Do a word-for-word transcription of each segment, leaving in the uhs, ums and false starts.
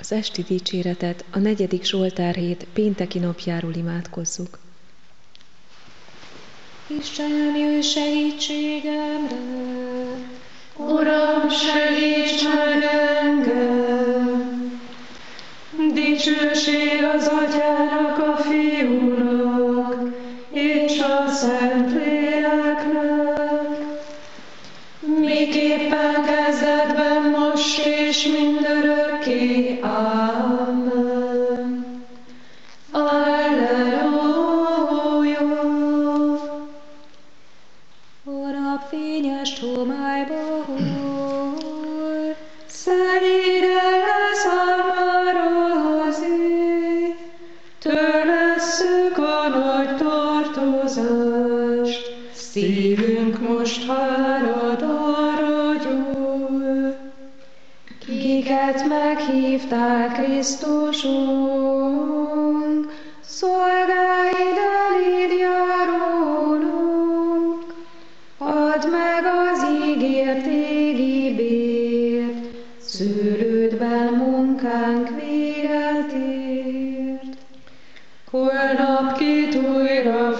Az esti dicséretet a negyedik Zsoltárhét pénteki napjáról imádkozzuk. Istenem, jöjj segítségemre! Uram, segíts meg engem! Dicsőség az Atyának, a Fiúnak, és a Szentléleknek, miképpen kezdetben, most és mindörökké. Amen. Alleluja! A nap fényes homályba hol, Szennyire leszámára az ég, törlesszük a nagy tartozást, szívünk most hárad arra gyúl. Kiket meghívtál, Krisztusunk, szolgáid eléd járulunk, add meg az ígért égi bért, szőlődben munkánk véget ért. Holnap kit újra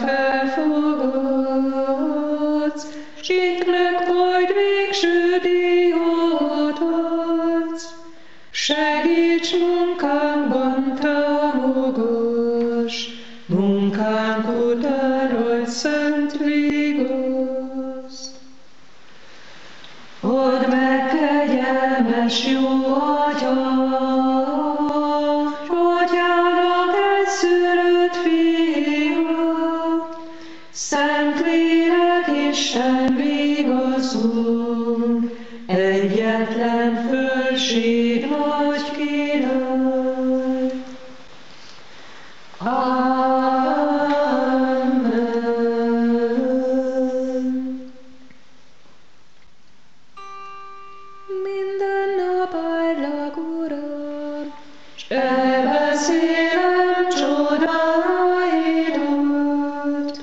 felfogadsz, kinknek majd végső díjat adsz. Segíts munkánkban, támogass, munkánk után adj szent vigaszt. Add meg, kegyelmes jó Atyám, Atyának egyszülött Fia, Szentlélek Isten vigaszunk, egyetlen fölség nagy király. Amen. minden nap áldlak, Uram, S elbeszélem csodáidat.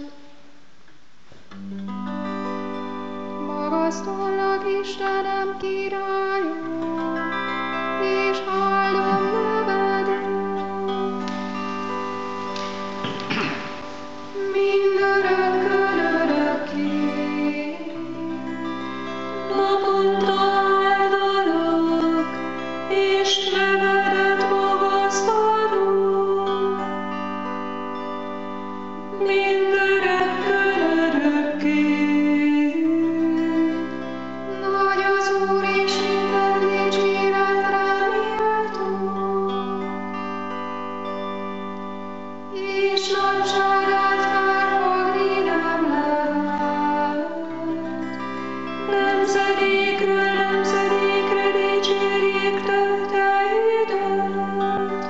magasztalak, Istenem, királyom, és áldom nevedet. Mindörökkön örökké, naponta áldalak, és nevedet magasztalom. Mindörökkön örökké. Nagy az Úr, és minden dicséretre méltó, és nagyságát felfogni nem lehet. Nemzedékről nemzedékre dicsérjék tetteidet,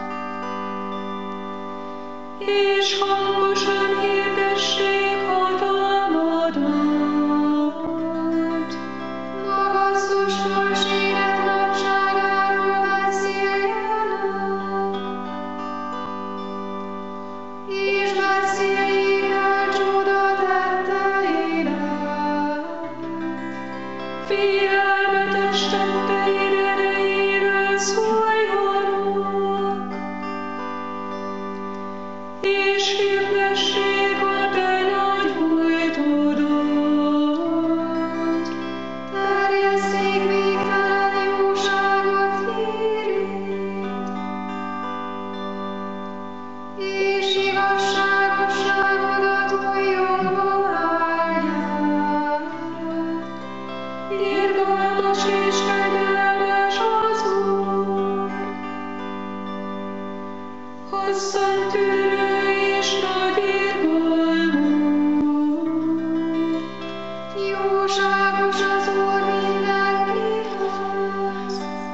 és hangosan hirdessék hatalmadat. Magasztos fölséged nagyságáról beszéljenek, és beszéljék el csodatetteidet. Félelmetes tetteid erejéről szóljanak, és hirdessék a te nagy múltodat. Terjesszék végtelen jóságot hírét, és igazságosságodat újjongva áldják. Irgalmas és kegyelmes az Úr, hosszantűrő és nagy irgalmú. Jóságos az Úr mindenkihez,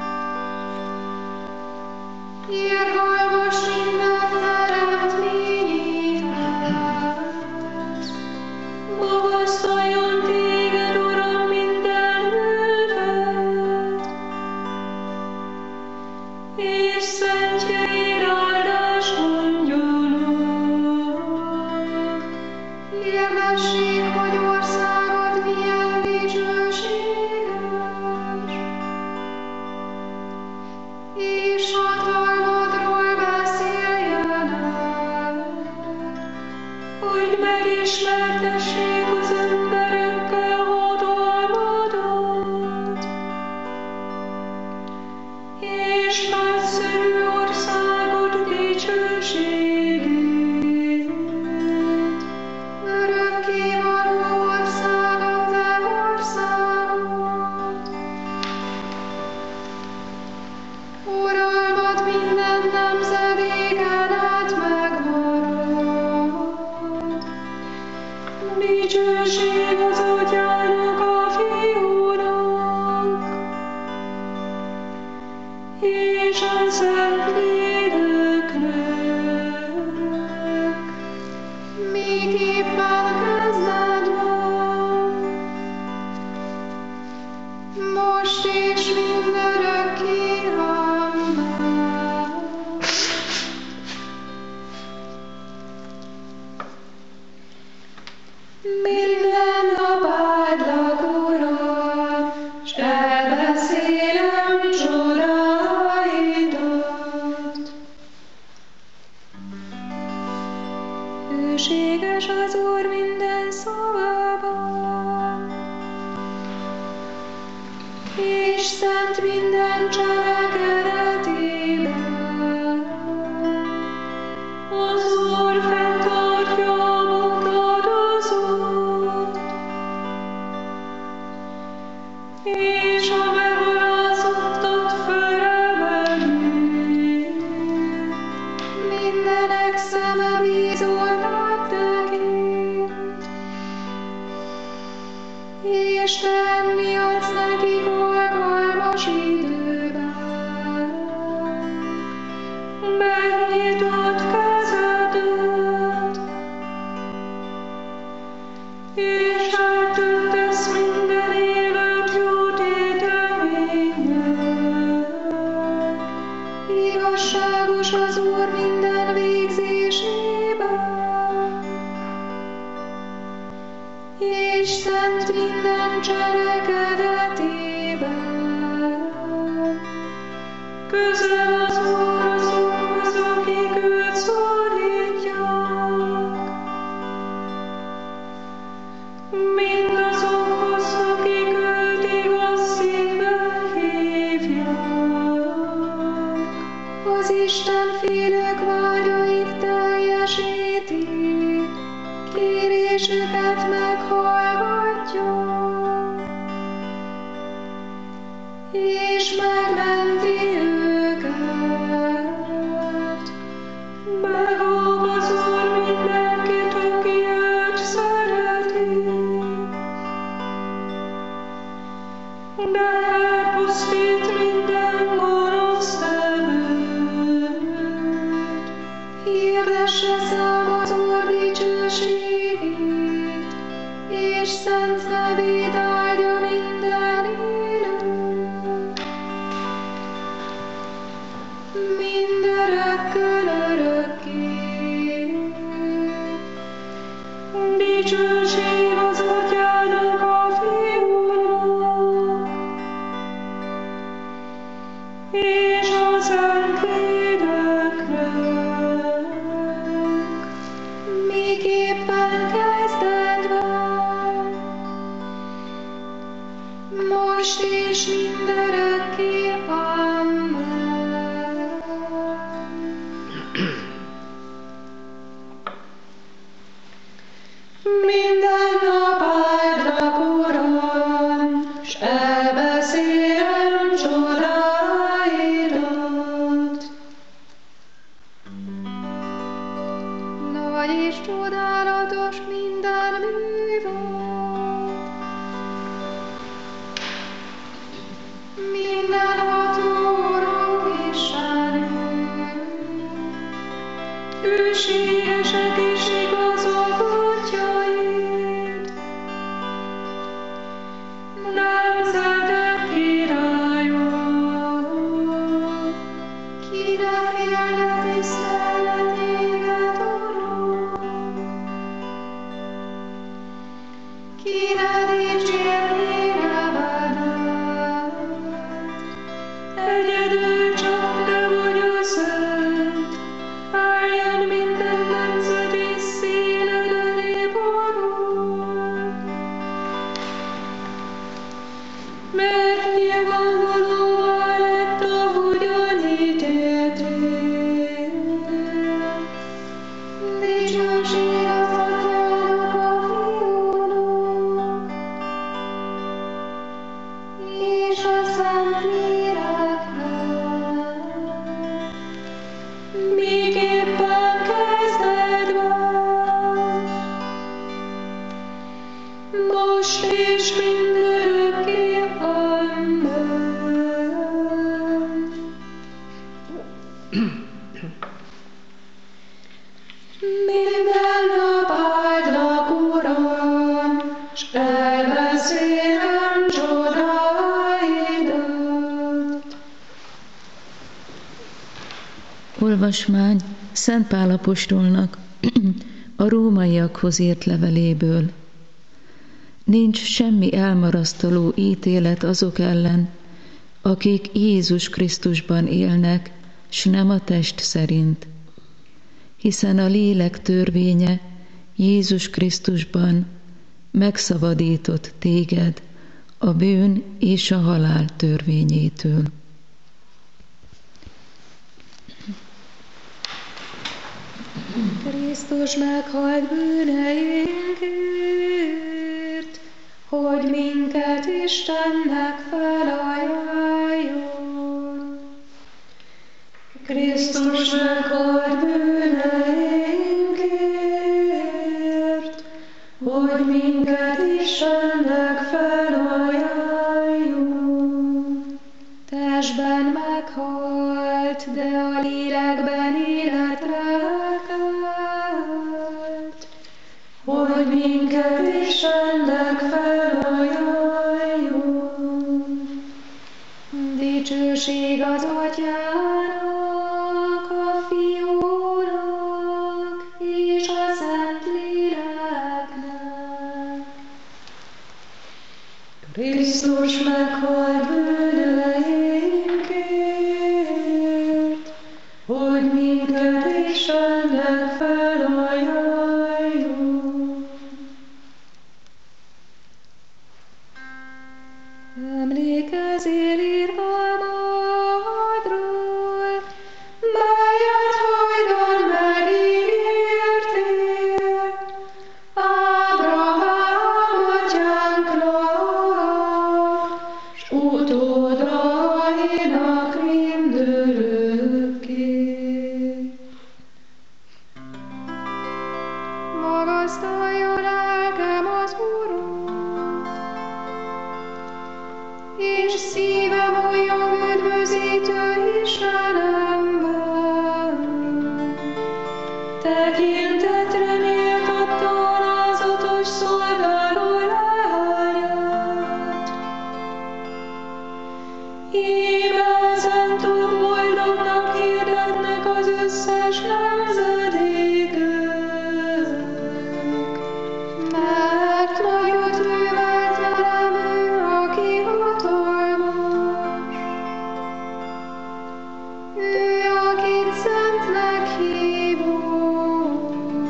irgalmas minden teremtményéhez. Magasztaljon téged, Uram, minden művet, és szentjeid áldást mondjanak. Érdessék, hogy országod milyen dicsőséges, és hatalmas ismertessék az emberekkel hatalmadat, és nagyszerű országod dicsőségét. Örökkévaló ország a te országod. Uralmad minden nemzedéken át megmarad. Dicsőség az Atyának, a Fiúnak, és a Szentléleknek, Miképpen kezded van, most és mindörökké. Amen. Minden nap áldlak, Uram, s elbeszélem csodáidat. Hűséges az Úr minden szavában, És szent minden cselekedetében. az Úr fenntartja a bokladozót, és a megalázottat felemeli. Mindenek szeme bízoltát tekint, és te enni adsz nekik alkalmas időben. Megnyitod kezedet, és eltöltesz minden élet jó téteménynek. Igazságos az Úr minden végzésében, és szent minden cselekedetében. Közel az Úr azokhoz, akik őt szólítják, mindazokhoz, akik őt igaz szívvel hívják. Az Isten félők vágyait teljesíti, kérésüket meghallgatja, és megmenti őket. Megóv az Úr mindenkit, aki őt szereti, de elpusztít minden gonosz nevet. Hirdesse szám az Úr dicsőségét, és szent nevét áldja minden élő. Mindörökkön örökké. Dicsőség az Atyának, a Fiúnak, és a Szentléleknek, Miképpen kezded van, most és mindörökké. Amen. Minden nap áldlak, Uram, s elbeszélem csodáidat. Nagy és csodálatos minden művod, Minden nap áldlak, Uram, s elbeszélem csodáidat. Olvasmány Szent Pál apostolnak a rómaiakhoz írt leveléből. Nincs semmi elmarasztaló ítélet azok ellen, akik Jézus Krisztusban élnek, s nem a test szerint. Hiszen a lélek törvénye Jézus Krisztusban megszabadított téged a bűn és a halál törvényétől. Krisztus meghalt bűneinkért, hogy minket Istennek felajánljon. Krisztus meghalt bűneinkért, hogy minket Istennek felajánljon. Testben meghalt, de a lélekben életre kelt, hogy minket Istennek felajánljon. Dicsőség az Atyának, a Fiúnak és a Szentléleknek. Krisztus meghalt bűneinkért, hogy minket Istennek felajánljon. Emlékezzél irgalmadról, melyet hajdan megígértél Ábrahám atyánknak, s utódainak mindörökké. Magasztaljon lelkem az Urat, és szívem újjong üdvözítő Istenemben. Tekintetre méltatta alázatos szolgáló leányát. Íme ezentúl boldognak hirdetnek az összes nemzedékek, mert nagyot művelt velem ő, aki hatalmas. Ő, akit szentnek hívott,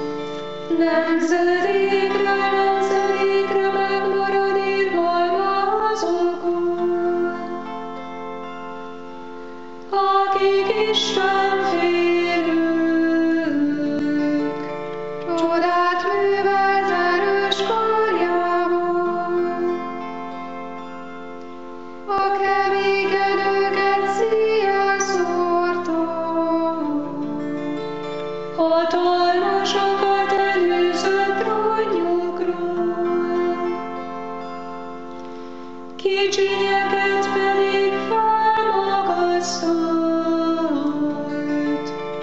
nemzedékről nemzedékre megmarad irgalma azokon, akik Isten félők, csodát művelt erős karjával. A kevékedőket széjjel szórta, hatalmasokat előzött trónjukról, kicsinyeket pedig felmagasztalt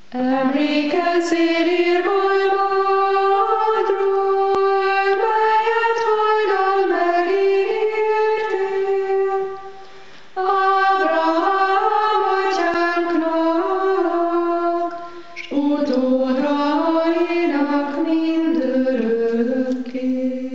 Emlékezzél irgalmadról, melyet hajdan megígértél. Ábrahám atyánknak, s utódainak mindörökké.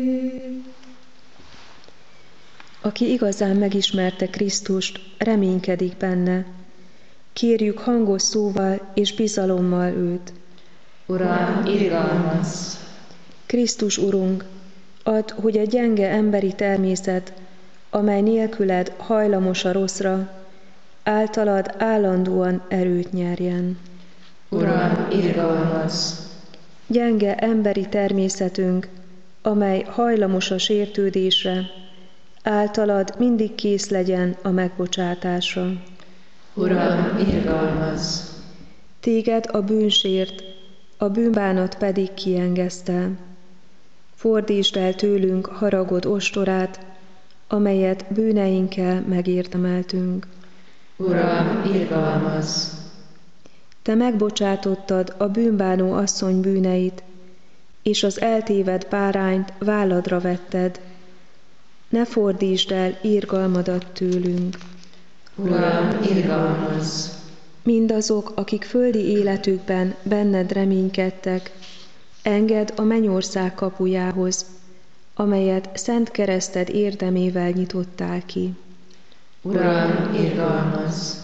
Aki igazán megismerte Krisztust, reménykedik benne. Kérjük hangos szóval és bizalommal őt. Uram, irgalmazz! Krisztus Urunk, add, hogy a gyenge emberi természet, amely nélküled hajlamos a rosszra, általad állandóan erőt nyerjen. Uram, irgalmazz! Gyenge emberi természetünk, amely hajlamos a sértődésre, általad mindig kész legyen a megbocsátásra. Uram, irgalmazz! Téged a bűnsért, a bűnbánat pedig kiengesztel. Fordítsd el tőlünk haragod ostorát, amelyet bűneinkkel megérdemeltünk. Uram, irgalmazz! Te megbocsátottad a bűnbánó asszony bűneit, és az eltévedt bárányt válladra vetted. Ne fordítsd el irgalmadat tőlünk. Uram, irgalmazz! Mindazok, akik földi életükben benned reménykedtek, engedd a mennyország kapujához, amelyet szent kereszted érdemével nyitottál ki. Uram, irgalmazz!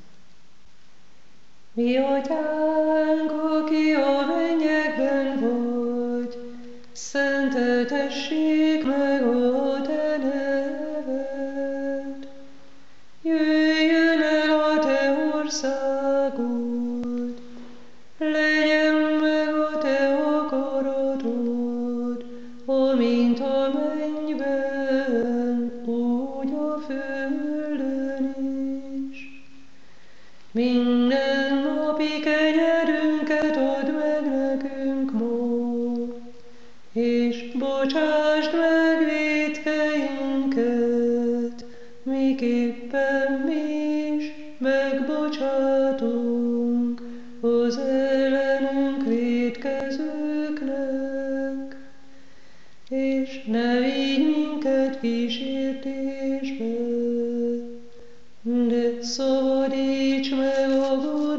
Mi atyánk, aki a mennyekben vagy, szenteltessék meg a te neved. Jöjjön el a te országod, legyen meg a te akaratod, amint a mennyben, úgy a földön is. Minden napi kenyerünket add meg nekünk ma, és bocsásd meg vétkeinket, miképpen mi is megbocsátunk az ellenünk vétkezőknek, és ne vigy minket kísértésbe, de szabadíts meg a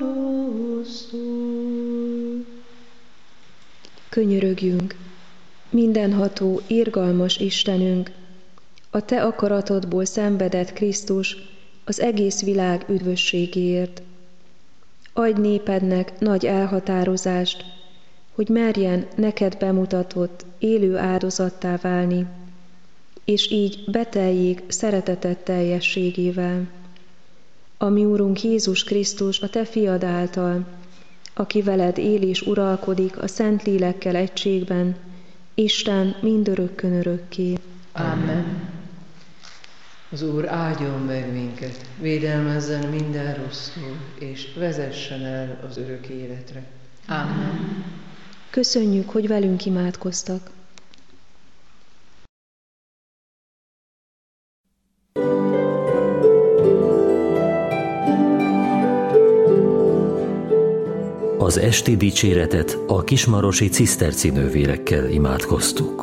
gonosztól. Könyörögjünk, mindenható, irgalmas Istenünk, a te akaratodból szenvedett Krisztus az egész világ üdvösségéért. Adj népednek nagy elhatározást, hogy merjen neked bemutatott élő áldozattá válni, és így beteljék szereteted teljességével. A mi Úrunk Jézus Krisztus a te fiad által, aki veled él és uralkodik a Szent Lélekkel egységben, Isten mindörökkön örökké. Amen. Az Úr áldjon meg minket, védelmezzen minden rossztól, és vezessen el az örök életre. Amen. Köszönjük, hogy velünk imádkoztak. Az esti dicséretet a kismarosi ciszterci nővérekkel imádkoztuk.